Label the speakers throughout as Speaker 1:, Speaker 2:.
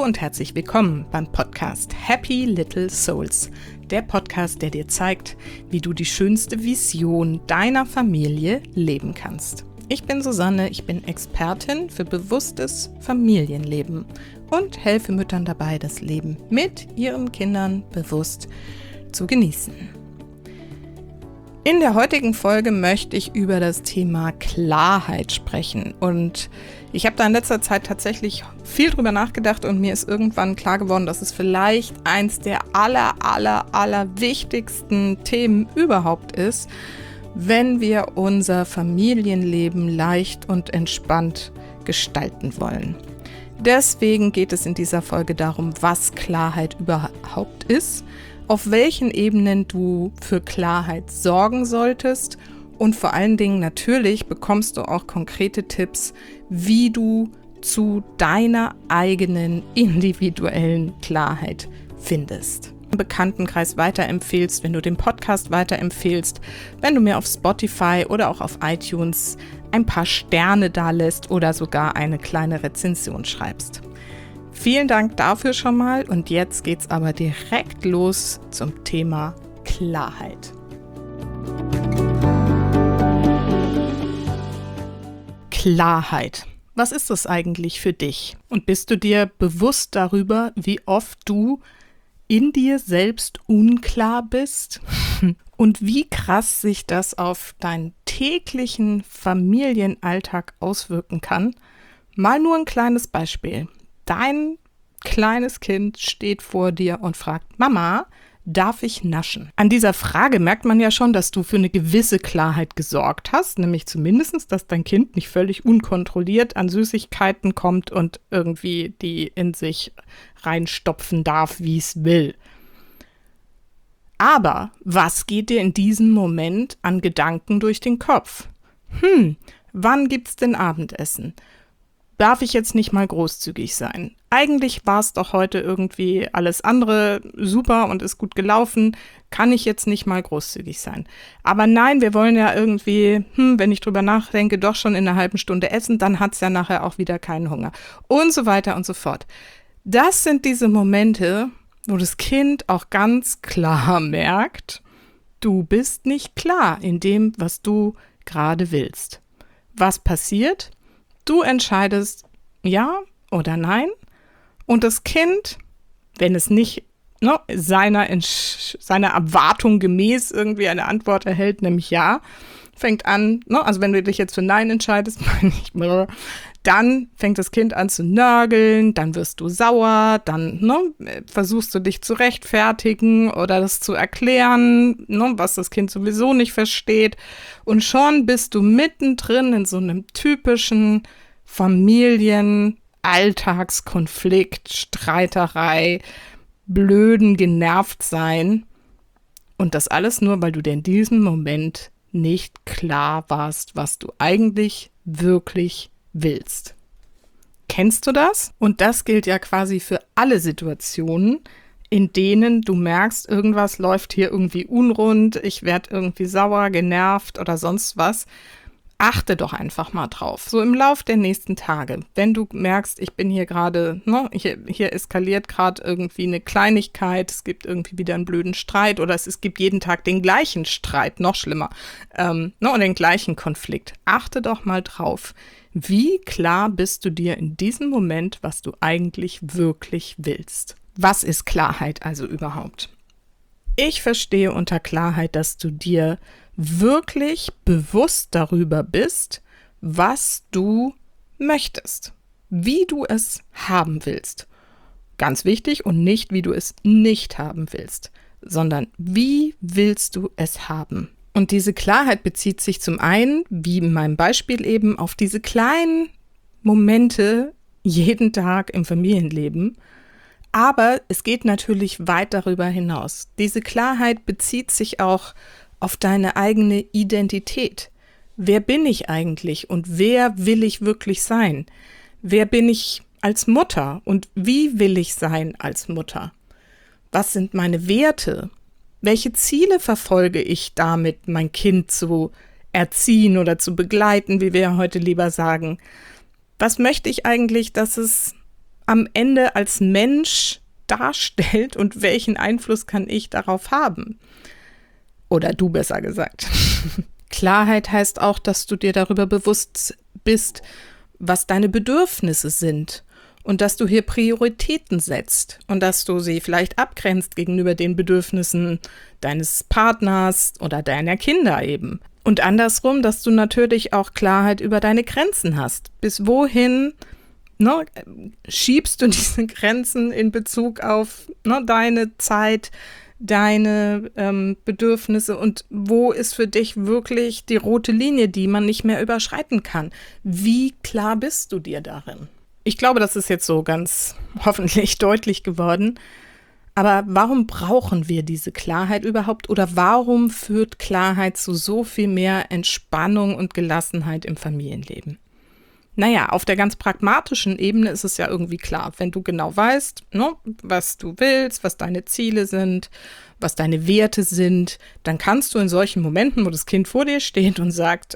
Speaker 1: Hallo und herzlich willkommen beim Podcast Happy Little Souls, der Podcast, der dir zeigt, wie du die schönste Vision deiner Familie leben kannst. Ich bin Susanne, ich bin Expertin für bewusstes Familienleben und helfe Müttern dabei, das Leben mit ihren Kindern bewusst zu genießen. In der heutigen Folge möchte ich über das Thema Klarheit sprechen und ich habe da in letzter Zeit tatsächlich viel drüber nachgedacht und mir ist irgendwann klar geworden, dass es vielleicht eins der aller wichtigsten Themen überhaupt ist, wenn wir unser Familienleben leicht und entspannt gestalten wollen. Deswegen geht es in dieser Folge darum, was Klarheit überhaupt ist, auf welchen Ebenen du für Klarheit sorgen solltest und vor allen Dingen natürlich bekommst du auch konkrete Tipps, wie du zu deiner eigenen individuellen Klarheit findest. Im Bekanntenkreis weiterempfehlst, wenn du den Podcast weiterempfehlst, wenn du mir auf Spotify oder auch auf iTunes ein paar Sterne dalässt oder sogar eine kleine Rezension schreibst. Vielen Dank dafür schon mal und jetzt geht's aber direkt los zum Thema Klarheit. Klarheit. Was ist das eigentlich für dich? Und bist du dir bewusst darüber, wie oft du in dir selbst unklar bist? Und wie krass sich das auf deinen täglichen Familienalltag auswirken kann? Mal nur ein kleines Beispiel. Dein kleines Kind steht vor dir und fragt, Mama, darf ich naschen? An dieser Frage merkt man ja schon, dass du für eine gewisse Klarheit gesorgt hast, nämlich zumindest, dass dein Kind nicht völlig unkontrolliert an Süßigkeiten kommt und irgendwie die in sich reinstopfen darf, wie es will. Aber was geht dir in diesem Moment an Gedanken durch den Kopf? Wann gibt's denn Abendessen? Darf ich jetzt nicht mal großzügig sein? Eigentlich war es doch heute irgendwie alles andere super und ist gut gelaufen. Kann ich jetzt nicht mal großzügig sein? Aber nein, wir wollen ja irgendwie, wenn ich drüber nachdenke, doch schon in einer halben Stunde essen, dann hat's ja nachher auch wieder keinen Hunger. Und so weiter und so fort. Das sind diese Momente, wo das Kind auch ganz klar merkt, du bist nicht klar in dem, was du gerade willst. Was passiert? Du entscheidest ja oder nein und das Kind, wenn es nicht seiner Erwartung gemäß irgendwie eine Antwort erhält, nämlich ja, fängt an, also wenn du dich jetzt für nein entscheidest, dann fängt das Kind an zu nörgeln, dann wirst du sauer, dann versuchst du dich zu rechtfertigen oder das zu erklären, was das Kind sowieso nicht versteht. Und schon bist du mittendrin in so einem typischen Familien-Alltagskonflikt, Streiterei, blöden Genervtsein. Und das alles nur, weil du dir in diesem Moment nicht klar warst, was du eigentlich wirklich willst. Kennst du das? Und das gilt ja quasi für alle Situationen, in denen du merkst, irgendwas läuft hier irgendwie unrund, ich werde irgendwie sauer, genervt oder sonst was. Achte doch einfach mal drauf. So im Lauf der nächsten Tage, wenn du merkst, ich bin hier gerade, hier eskaliert gerade irgendwie eine Kleinigkeit, es gibt irgendwie wieder einen blöden Streit oder es gibt jeden Tag den gleichen Streit, noch schlimmer, und den gleichen Konflikt. Achte doch mal drauf, wie klar bist du dir in diesem Moment, was du eigentlich wirklich willst. Was ist Klarheit also überhaupt? Ich verstehe unter Klarheit, dass du dir wirklich bewusst darüber bist, was du möchtest, wie du es haben willst. Ganz wichtig und nicht, wie du es nicht haben willst, sondern wie willst du es haben? Und diese Klarheit bezieht sich zum einen, wie in meinem Beispiel eben, auf diese kleinen Momente jeden Tag im Familienleben. Aber es geht natürlich weit darüber hinaus. Diese Klarheit bezieht sich auch auf deine eigene Identität. Wer bin ich eigentlich und wer will ich wirklich sein? Wer bin ich als Mutter und wie will ich sein als Mutter? Was sind meine Werte? Welche Ziele verfolge ich damit, mein Kind zu erziehen oder zu begleiten, wie wir heute lieber sagen? Was möchte ich eigentlich, dass es am Ende als Mensch darstellt und welchen Einfluss kann ich darauf haben? Oder du besser gesagt. Klarheit heißt auch, dass du dir darüber bewusst bist, was deine Bedürfnisse sind und dass du hier Prioritäten setzt und dass du sie vielleicht abgrenzt gegenüber den Bedürfnissen deines Partners oder deiner Kinder eben. Und andersrum, dass du natürlich auch Klarheit über deine Grenzen hast. Bis wohin schiebst du diese Grenzen in Bezug auf deine Zeit, deine Bedürfnisse und wo ist für dich wirklich die rote Linie, die man nicht mehr überschreiten kann? Wie klar bist du dir darin? Ich glaube, das ist jetzt so ganz hoffentlich deutlich geworden. Aber warum brauchen wir diese Klarheit überhaupt oder warum führt Klarheit zu so viel mehr Entspannung und Gelassenheit im Familienleben? Naja, auf der ganz pragmatischen Ebene ist es ja irgendwie klar, wenn du genau weißt, was du willst, was deine Ziele sind, was deine Werte sind, dann kannst du in solchen Momenten, wo das Kind vor dir steht und sagt,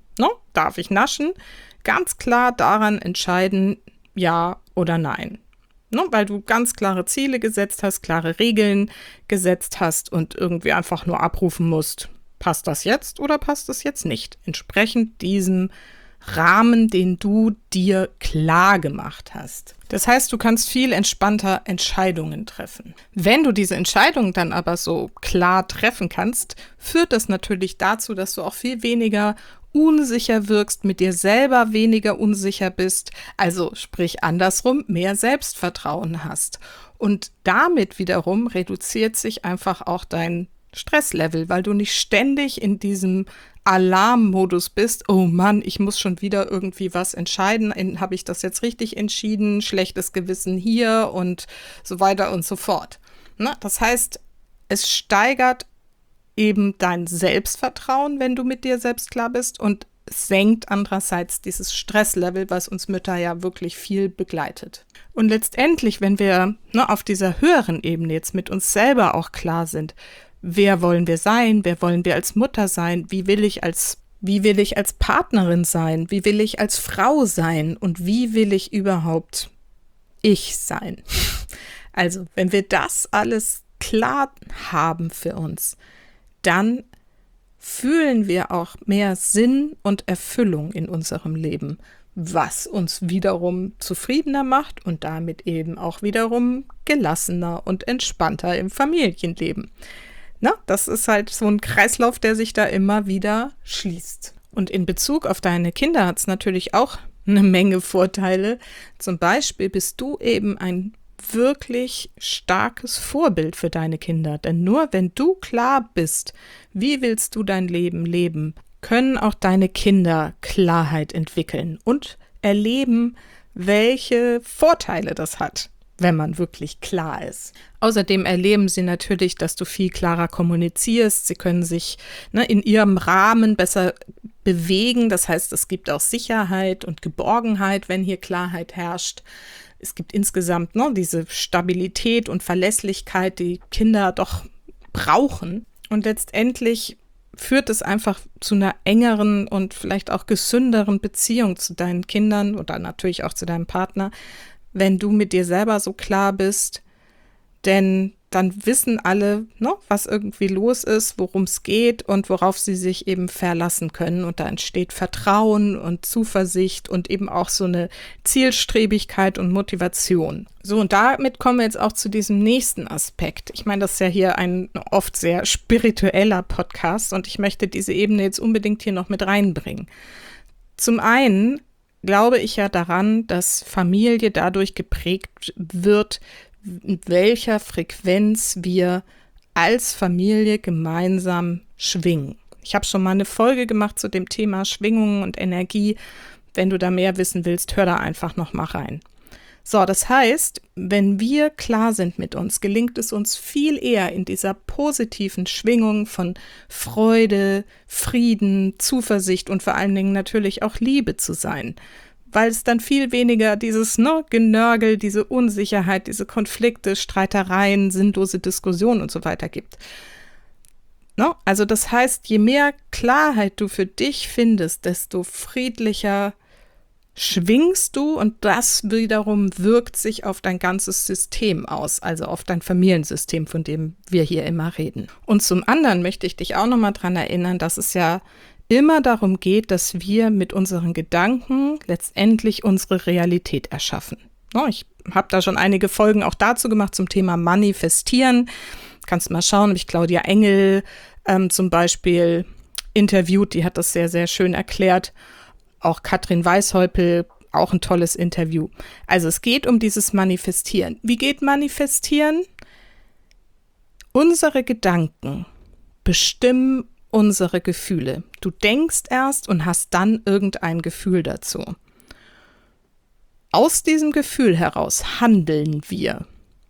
Speaker 1: darf ich naschen, ganz klar daran entscheiden, ja oder nein. Weil du ganz klare Ziele gesetzt hast, klare Regeln gesetzt hast und irgendwie einfach nur abrufen musst, passt das jetzt oder passt das jetzt nicht? Entsprechend diesem Rahmen, den du dir klar gemacht hast. Das heißt, du kannst viel entspannter Entscheidungen treffen. Wenn du diese Entscheidungen dann aber so klar treffen kannst, führt das natürlich dazu, dass du auch viel weniger unsicher wirkst, mit dir selber weniger unsicher bist, also sprich andersrum, mehr Selbstvertrauen hast. Und damit wiederum reduziert sich einfach auch dein Stresslevel, weil du nicht ständig in diesem Alarmmodus bist, oh Mann, ich muss schon wieder irgendwie was entscheiden, habe ich das jetzt richtig entschieden, schlechtes Gewissen hier und so weiter und so fort. Das heißt, es steigert eben dein Selbstvertrauen, wenn du mit dir selbst klar bist und senkt andererseits dieses Stresslevel, was uns Mütter ja wirklich viel begleitet. Und letztendlich, wenn wir auf dieser höheren Ebene jetzt mit uns selber auch klar sind, wer wollen wir sein, wer wollen wir als Mutter sein, wie will ich als Partnerin sein, wie will ich als Frau sein und wie will ich überhaupt ich sein. Also, wenn wir das alles klar haben für uns, dann fühlen wir auch mehr Sinn und Erfüllung in unserem Leben, was uns wiederum zufriedener macht und damit eben auch wiederum gelassener und entspannter im Familienleben. Das ist halt so ein Kreislauf, der sich da immer wieder schließt. Und in Bezug auf deine Kinder hat es natürlich auch eine Menge Vorteile. Zum Beispiel bist du eben ein wirklich starkes Vorbild für deine Kinder. Denn nur wenn du klar bist, wie willst du dein Leben leben, können auch deine Kinder Klarheit entwickeln und erleben, welche Vorteile das hat, wenn man wirklich klar ist. Außerdem erleben sie natürlich, dass du viel klarer kommunizierst. Sie können sich in ihrem Rahmen besser bewegen. Das heißt, es gibt auch Sicherheit und Geborgenheit, wenn hier Klarheit herrscht. Es gibt insgesamt diese Stabilität und Verlässlichkeit, die Kinder doch brauchen. Und letztendlich führt es einfach zu einer engeren und vielleicht auch gesünderen Beziehung zu deinen Kindern oder natürlich auch zu deinem Partner, wenn du mit dir selber so klar bist, denn dann wissen alle, was irgendwie los ist, worum es geht und worauf sie sich eben verlassen können. Und da entsteht Vertrauen und Zuversicht und eben auch so eine Zielstrebigkeit und Motivation. So, und damit kommen wir jetzt auch zu diesem nächsten Aspekt. Ich meine, das ist ja hier ein oft sehr spiritueller Podcast und ich möchte diese Ebene jetzt unbedingt hier noch mit reinbringen. Zum einen glaube ich ja daran, dass Familie dadurch geprägt wird, in welcher Frequenz wir als Familie gemeinsam schwingen. Ich habe schon mal eine Folge gemacht zu dem Thema Schwingungen und Energie. Wenn du da mehr wissen willst, hör da einfach noch mal rein. So, das heißt, wenn wir klar sind mit uns, gelingt es uns viel eher in dieser positiven Schwingung von Freude, Frieden, Zuversicht und vor allen Dingen natürlich auch Liebe zu sein. Weil es dann viel weniger dieses Genörgel, diese Unsicherheit, diese Konflikte, Streitereien, sinnlose Diskussionen und so weiter gibt. Also das heißt, je mehr Klarheit du für dich findest, desto friedlicher schwingst du und das wiederum wirkt sich auf dein ganzes System aus, also auf dein Familiensystem, von dem wir hier immer reden. Und zum anderen möchte ich dich auch nochmal daran erinnern, dass es ja immer darum geht, dass wir mit unseren Gedanken letztendlich unsere Realität erschaffen. Ich habe da schon einige Folgen auch dazu gemacht zum Thema Manifestieren. Kannst mal schauen, habe ich Claudia Engel zum Beispiel interviewt, die hat das sehr, sehr schön erklärt. Auch Katrin Weishäupl, auch ein tolles Interview. Also es geht um dieses Manifestieren. Wie geht Manifestieren? Unsere Gedanken bestimmen unsere Gefühle. Du denkst erst und hast dann irgendein Gefühl dazu. Aus diesem Gefühl heraus handeln wir.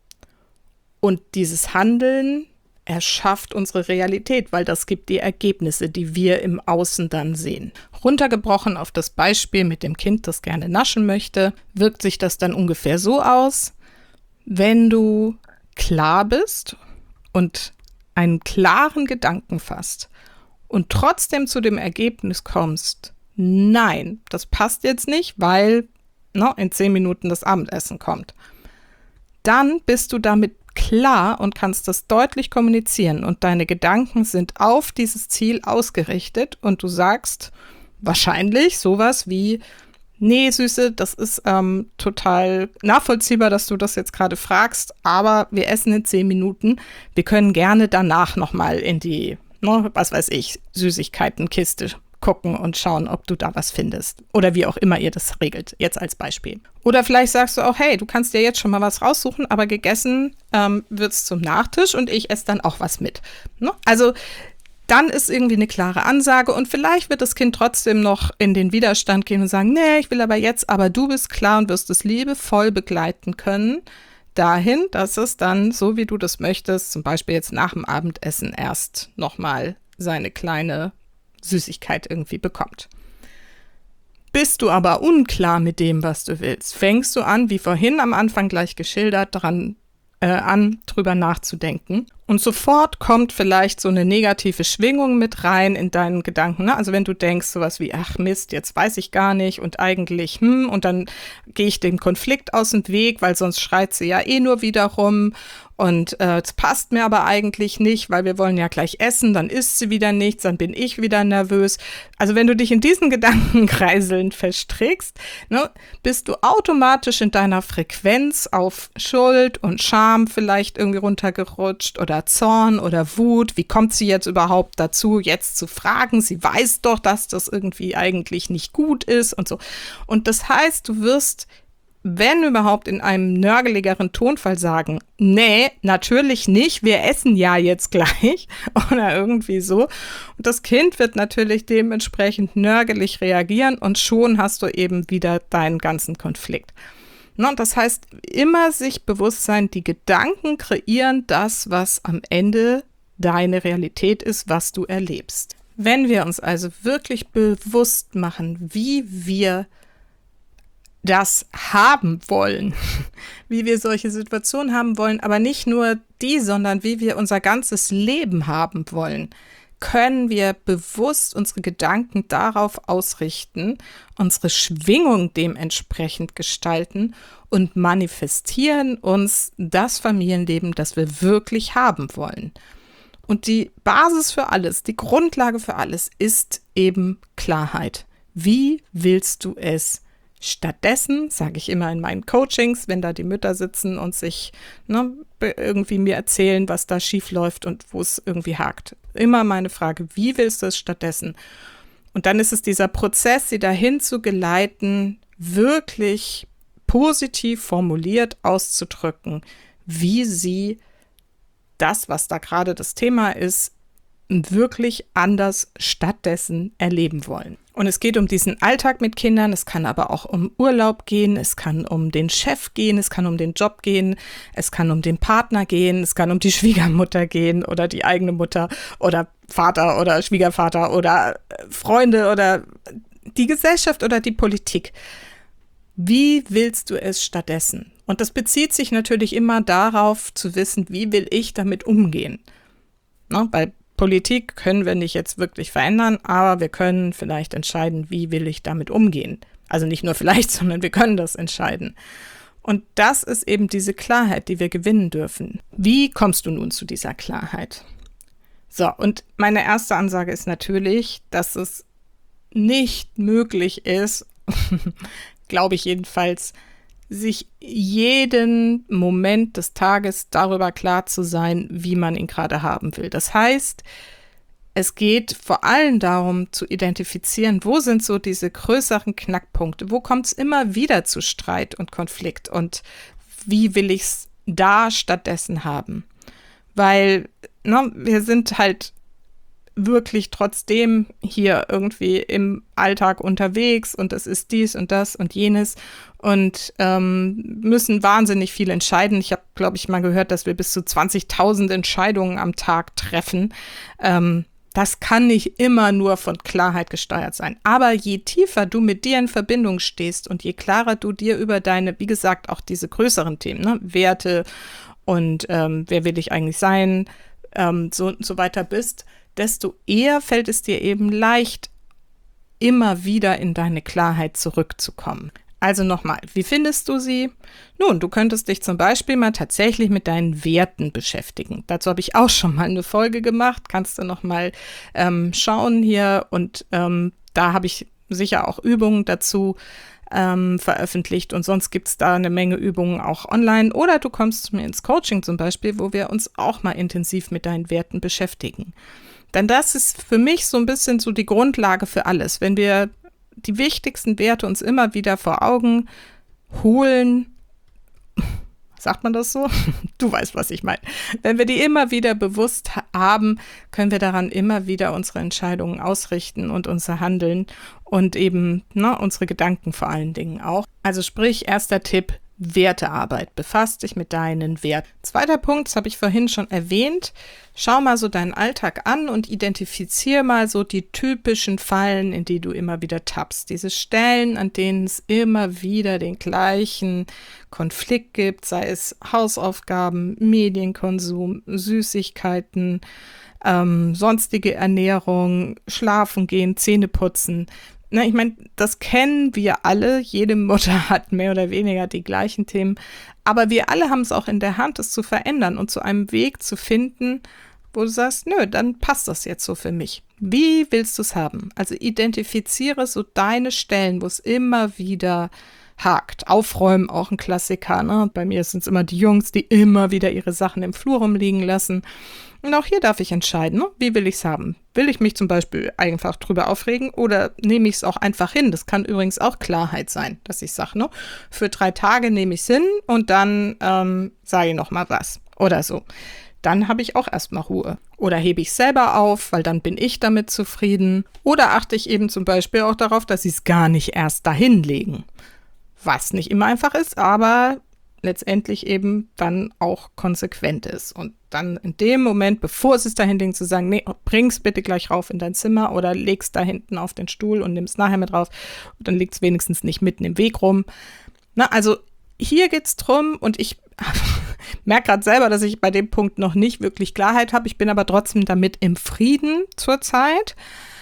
Speaker 1: Und dieses Handeln erschafft unsere Realität, weil das gibt die Ergebnisse, die wir im Außen dann sehen. Runtergebrochen auf das Beispiel mit dem Kind, das gerne naschen möchte, wirkt sich das dann ungefähr so aus, wenn du klar bist und einen klaren Gedanken fasst und trotzdem zu dem Ergebnis kommst, nein, das passt jetzt nicht, weil in 10 Minuten das Abendessen kommt, dann bist du damit klar und kannst das deutlich kommunizieren und deine Gedanken sind auf dieses Ziel ausgerichtet und du sagst wahrscheinlich sowas wie, nee, Süße, das ist total nachvollziehbar, dass du das jetzt gerade fragst, aber wir essen in 10 Minuten, wir können gerne danach nochmal in die, was weiß ich, Süßigkeitenkiste gucken und schauen, ob du da was findest. Oder wie auch immer ihr das regelt, jetzt als Beispiel. Oder vielleicht sagst du auch, hey, du kannst dir jetzt schon mal was raussuchen, aber gegessen wird's zum Nachtisch und ich esse dann auch was mit. Also dann ist irgendwie eine klare Ansage und vielleicht wird das Kind trotzdem noch in den Widerstand gehen und sagen, nee, ich will aber jetzt, aber du bist klar und wirst es liebevoll begleiten können, dahin, dass es dann, so wie du das möchtest, zum Beispiel jetzt nach dem Abendessen erst nochmal seine kleine Süßigkeit irgendwie bekommt. Bist du aber unklar mit dem, was du willst, fängst du an, wie vorhin am Anfang gleich geschildert, drüber nachzudenken. Und sofort kommt vielleicht so eine negative Schwingung mit rein in deinen Gedanken. Also wenn du denkst sowas wie, ach Mist, jetzt weiß ich gar nicht und eigentlich, und dann gehe ich dem Konflikt aus dem Weg, weil sonst schreit sie ja eh nur wieder rum. Und es passt mir aber eigentlich nicht, weil wir wollen ja gleich essen, dann isst sie wieder nichts, dann bin ich wieder nervös. Also wenn du dich in diesen Gedankenkreiseln verstrickst, bist du automatisch in deiner Frequenz auf Schuld und Scham vielleicht irgendwie runtergerutscht oder Zorn oder Wut. Wie kommt sie jetzt überhaupt dazu, jetzt zu fragen? Sie weiß doch, dass das irgendwie eigentlich nicht gut ist und so. Und das heißt, du wirst, wenn überhaupt, in einem nörgeligeren Tonfall sagen, nee, natürlich nicht, wir essen ja jetzt gleich oder irgendwie so. Und das Kind wird natürlich dementsprechend nörgelig reagieren und schon hast du eben wieder deinen ganzen Konflikt. Und das heißt, immer sich bewusst sein, die Gedanken kreieren das, was am Ende deine Realität ist, was du erlebst. Wenn wir uns also wirklich bewusst machen, wie wir das haben wollen, wie wir solche Situationen haben wollen, aber nicht nur die, sondern wie wir unser ganzes Leben haben wollen, können wir bewusst unsere Gedanken darauf ausrichten, unsere Schwingung dementsprechend gestalten und manifestieren uns das Familienleben, das wir wirklich haben wollen. Und die Basis für alles, die Grundlage für alles ist eben Klarheit. Wie willst du es stattdessen, sage ich immer in meinen Coachings, wenn da die Mütter sitzen und sich irgendwie mir erzählen, was da schief läuft und wo es irgendwie hakt. Immer meine Frage, wie willst du es stattdessen? Und dann ist es dieser Prozess, sie dahin zu geleiten, wirklich positiv formuliert auszudrücken, wie sie das, was da gerade das Thema ist, wirklich anders stattdessen erleben wollen. Und es geht um diesen Alltag mit Kindern, es kann aber auch um Urlaub gehen, es kann um den Chef gehen, es kann um den Job gehen, es kann um den Partner gehen, es kann um die Schwiegermutter gehen oder die eigene Mutter oder Vater oder Schwiegervater oder Freunde oder die Gesellschaft oder die Politik. Wie willst du es stattdessen? Und das bezieht sich natürlich immer darauf zu wissen, wie will ich damit umgehen? Bei Politik können wir nicht jetzt wirklich verändern, aber wir können vielleicht entscheiden, wie will ich damit umgehen. Also nicht nur vielleicht, sondern wir können das entscheiden. Und das ist eben diese Klarheit, die wir gewinnen dürfen. Wie kommst du nun zu dieser Klarheit? So, und meine erste Ansage ist natürlich, dass es nicht möglich ist, glaube ich jedenfalls, sich jeden Moment des Tages darüber klar zu sein, wie man ihn gerade haben will. Das heißt, es geht vor allem darum zu identifizieren, wo sind so diese größeren Knackpunkte, wo kommt es immer wieder zu Streit und Konflikt und wie will ich es da stattdessen haben. Weil wir sind halt wirklich trotzdem hier irgendwie im Alltag unterwegs und es ist dies und das und jenes und müssen wahnsinnig viel entscheiden. Ich habe, glaube ich, mal gehört, dass wir bis zu 20.000 Entscheidungen am Tag treffen. Das kann nicht immer nur von Klarheit gesteuert sein. Aber je tiefer du mit dir in Verbindung stehst und je klarer du dir über deine, wie gesagt, auch diese größeren Themen, Werte und wer will ich eigentlich sein, so weiter bist, desto eher fällt es dir eben leicht, immer wieder in deine Klarheit zurückzukommen. Also nochmal, wie findest du sie? Nun, du könntest dich zum Beispiel mal tatsächlich mit deinen Werten beschäftigen. Dazu habe ich auch schon mal eine Folge gemacht, kannst du nochmal schauen hier und da habe ich sicher auch Übungen dazu veröffentlicht und sonst gibt es da eine Menge Übungen auch online oder du kommst zu mir ins Coaching zum Beispiel, wo wir uns auch mal intensiv mit deinen Werten beschäftigen. Denn das ist für mich so ein bisschen so die Grundlage für alles. Wenn wir die wichtigsten Werte uns immer wieder vor Augen holen, sagt man das so? Du weißt, was ich meine. Wenn wir die immer wieder bewusst haben, können wir daran immer wieder unsere Entscheidungen ausrichten und unser Handeln und eben unsere Gedanken vor allen Dingen auch. Also sprich, erster Tipp, Wertearbeit. Befasst dich mit deinen Werten. Zweiter Punkt, das habe ich vorhin schon erwähnt. Schau mal so deinen Alltag an und identifiziere mal so die typischen Fallen, in die du immer wieder tappst. Diese Stellen, an denen es immer wieder den gleichen Konflikt gibt, sei es Hausaufgaben, Medienkonsum, Süßigkeiten, sonstige Ernährung, Schlafen gehen, Zähne putzen. Ich meine, das kennen wir alle. Jede Mutter hat mehr oder weniger die gleichen Themen. Aber wir alle haben es auch in der Hand, es zu verändern und zu einem Weg zu finden, wo du sagst, nö, dann passt das jetzt so für mich. Wie willst du es haben? Also identifiziere so deine Stellen, wo es immer wieder hakt. Aufräumen, auch ein Klassiker. Ne? Bei mir sind es immer die Jungs, die immer wieder ihre Sachen im Flur rumliegen lassen. Und auch hier darf ich entscheiden, wie will ich es haben? Will ich mich zum Beispiel einfach drüber aufregen oder nehme ich es auch einfach hin? Das kann übrigens auch Klarheit sein, dass ich sage, für 3 Tage nehme ich es hin und dann sage ich noch mal was oder so. Dann habe ich auch erstmal Ruhe. Oder hebe ich es selber auf, weil dann bin ich damit zufrieden. Oder achte ich eben zum Beispiel auch darauf, dass sie es gar nicht erst dahin legen. Was nicht immer einfach ist, aber letztendlich eben dann auch konsequent ist. Und dann in dem Moment, bevor sie es dahin legen, zu sagen, nee, bring's bitte gleich rauf in dein Zimmer oder leg's da hinten auf den Stuhl und nimm's nachher mit rauf. Und dann liegt's wenigstens nicht mitten im Weg rum. Also hier geht's drum und ich merke gerade selber, dass ich bei dem Punkt noch nicht wirklich Klarheit habe. Ich bin aber trotzdem damit im Frieden zurzeit.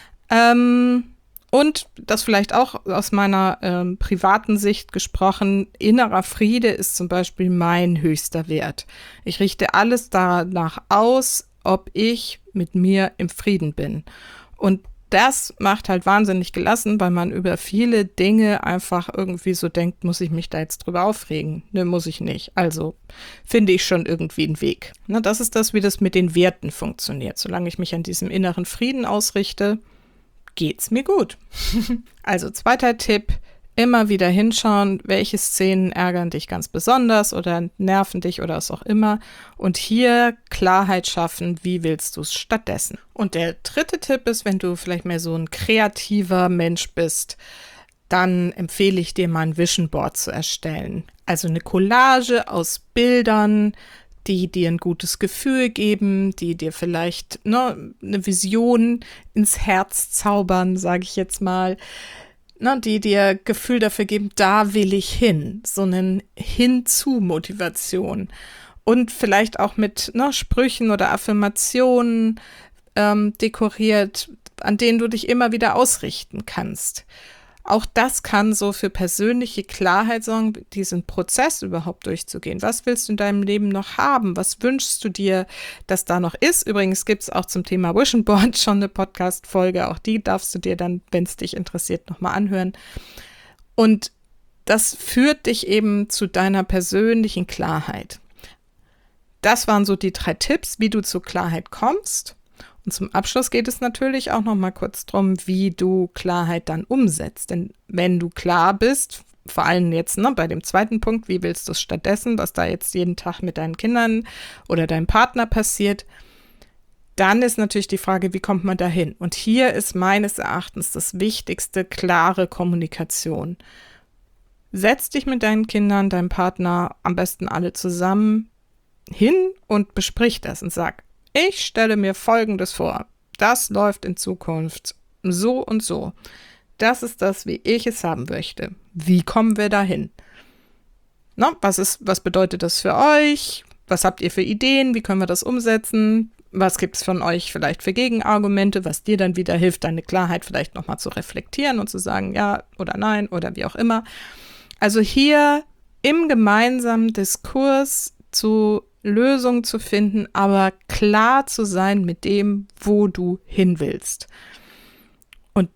Speaker 1: Und das vielleicht auch aus meiner privaten Sicht gesprochen, innerer Friede ist zum Beispiel mein höchster Wert. Ich richte alles danach aus, ob ich mit mir im Frieden bin. Und das macht halt wahnsinnig gelassen, weil man über viele Dinge einfach irgendwie so denkt, muss ich mich da jetzt drüber aufregen? Ne, muss ich nicht. Also finde ich schon irgendwie einen Weg. Das ist das, wie das mit den Werten funktioniert. Solange ich mich an diesem inneren Frieden ausrichte, geht's mir gut. Also zweiter Tipp, immer wieder hinschauen, welche Szenen ärgern dich ganz besonders oder nerven dich oder was auch immer. Und hier Klarheit schaffen, wie willst du es stattdessen. Und der dritte Tipp ist, wenn du vielleicht mehr so ein kreativer Mensch bist, dann empfehle ich dir mal ein Vision Board zu erstellen. Also eine Collage aus Bildern, die dir ein gutes Gefühl geben, die dir vielleicht eine Vision ins Herz zaubern, sage ich jetzt mal, die dir Gefühl dafür geben, da will ich hin, so eine Hinzu-Motivation und vielleicht auch mit Sprüchen oder Affirmationen dekoriert, an denen du dich immer wieder ausrichten kannst. Auch das kann so für persönliche Klarheit sorgen, diesen Prozess überhaupt durchzugehen. Was willst du in deinem Leben noch haben? Was wünschst du dir, dass da noch ist? Übrigens gibt es auch zum Thema Vision Board schon eine Podcast-Folge. Auch die darfst du dir dann, wenn es dich interessiert, nochmal anhören. Und das führt dich eben zu deiner persönlichen Klarheit. Das waren so die 3 Tipps, wie du zur Klarheit kommst. Und zum Abschluss geht es natürlich auch noch mal kurz darum, wie du Klarheit dann umsetzt. Denn wenn du klar bist, vor allem jetzt bei dem zweiten Punkt, wie willst du es stattdessen, was da jetzt jeden Tag mit deinen Kindern oder deinem Partner passiert, dann ist natürlich die Frage, wie kommt man dahin? Und hier ist meines Erachtens das Wichtigste, klare Kommunikation. Setz dich mit deinen Kindern, deinem Partner, am besten alle zusammen hin und besprich das und sag, ich stelle mir Folgendes vor. Das läuft in Zukunft so und so. Das ist das, wie ich es haben möchte. Wie kommen wir dahin? Was bedeutet das für euch? Was habt ihr für Ideen? Wie können wir das umsetzen? Was gibt es von euch vielleicht für Gegenargumente, was dir dann wieder hilft, deine Klarheit vielleicht nochmal zu reflektieren und zu sagen ja oder nein oder wie auch immer. Also hier im gemeinsamen Diskurs zu Lösungen zu finden, aber klar zu sein mit dem, wo du hin willst. Und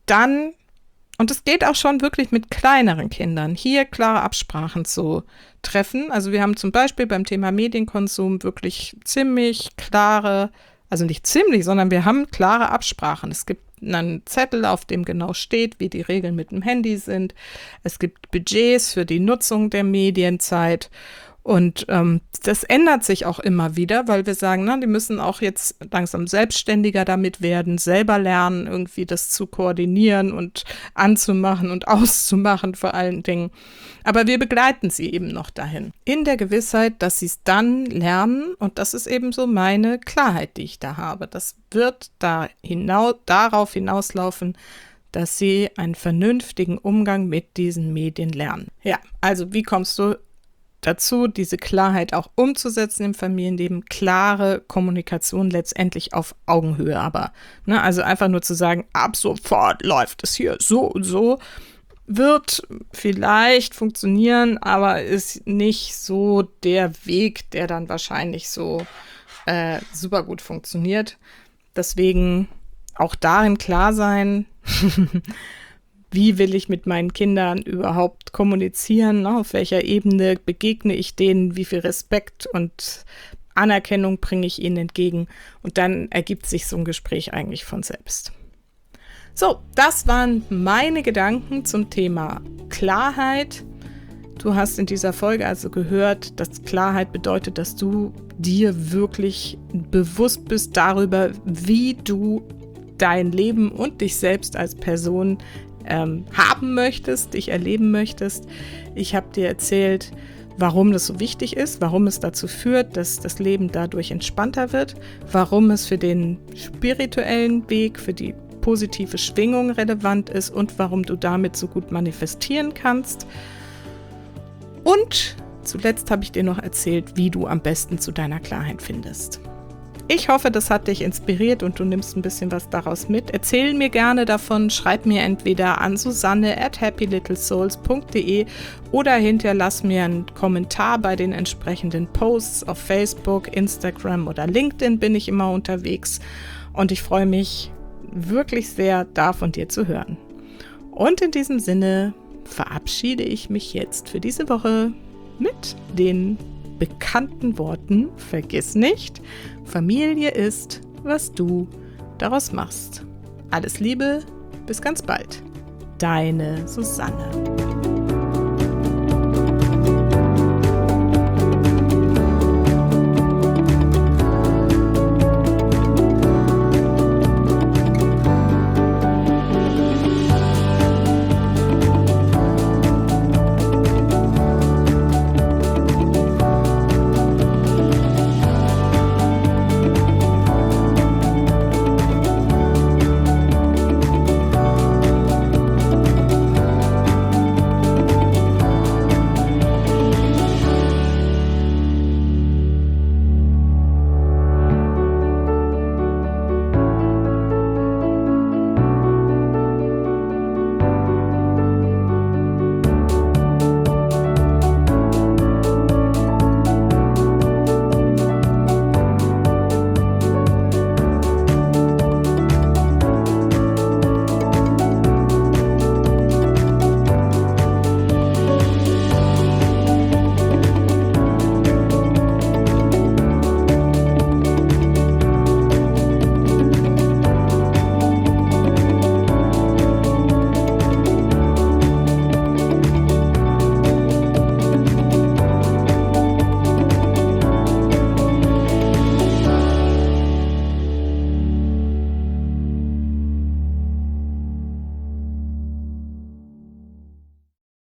Speaker 1: es geht auch schon wirklich mit kleineren Kindern, hier klare Absprachen zu treffen. Also wir haben zum Beispiel beim Thema Medienkonsum wirklich ziemlich klare, also nicht ziemlich, sondern wir haben klare Absprachen. Es gibt einen Zettel, auf dem genau steht, wie die Regeln mit dem Handy sind. Es gibt Budgets für die Nutzung der Medienzeit. Und das ändert sich auch immer wieder, weil wir sagen, die müssen auch jetzt langsam selbstständiger damit werden, selber lernen, irgendwie das zu koordinieren und anzumachen und auszumachen vor allen Dingen. Aber wir begleiten sie eben noch dahin. In der Gewissheit, dass sie es dann lernen, und das ist eben so meine Klarheit, die ich da habe. Das wird darauf hinauslaufen, dass sie einen vernünftigen Umgang mit diesen Medien lernen. Ja, also wie kommst du dazu, diese Klarheit auch umzusetzen im Familienleben, klare Kommunikation letztendlich auf Augenhöhe aber. Also einfach nur zu sagen, ab sofort läuft es hier so und so, wird vielleicht funktionieren, aber ist nicht so der Weg, der dann wahrscheinlich so super gut funktioniert. Deswegen auch darin klar sein, wie will ich mit meinen Kindern überhaupt kommunizieren, auf welcher Ebene begegne ich denen, wie viel Respekt und Anerkennung bringe ich ihnen entgegen und dann ergibt sich so ein Gespräch eigentlich von selbst. So, das waren meine Gedanken zum Thema Klarheit. Du hast in dieser Folge also gehört, dass Klarheit bedeutet, dass du dir wirklich bewusst bist darüber, wie du dein Leben und dich selbst als Person haben möchtest, dich erleben möchtest. Ich habe dir erzählt, warum das so wichtig ist, warum es dazu führt, dass das Leben dadurch entspannter wird, warum es für den spirituellen Weg, für die positive Schwingung relevant ist und warum du damit so gut manifestieren kannst. Und zuletzt habe ich dir noch erzählt, wie du am besten zu deiner Klarheit findest. Ich hoffe, das hat dich inspiriert und du nimmst ein bisschen was daraus mit. Erzähl mir gerne davon, schreib mir entweder an susanne@happylittlesouls.de oder hinterlass mir einen Kommentar bei den entsprechenden Posts auf Facebook, Instagram oder LinkedIn bin ich immer unterwegs und ich freue mich wirklich sehr, da von dir zu hören. Und in diesem Sinne verabschiede ich mich jetzt für diese Woche mit den bekannten Worten, vergiss nicht, Familie ist, was du daraus machst. Alles Liebe, bis ganz bald. Deine Susanne.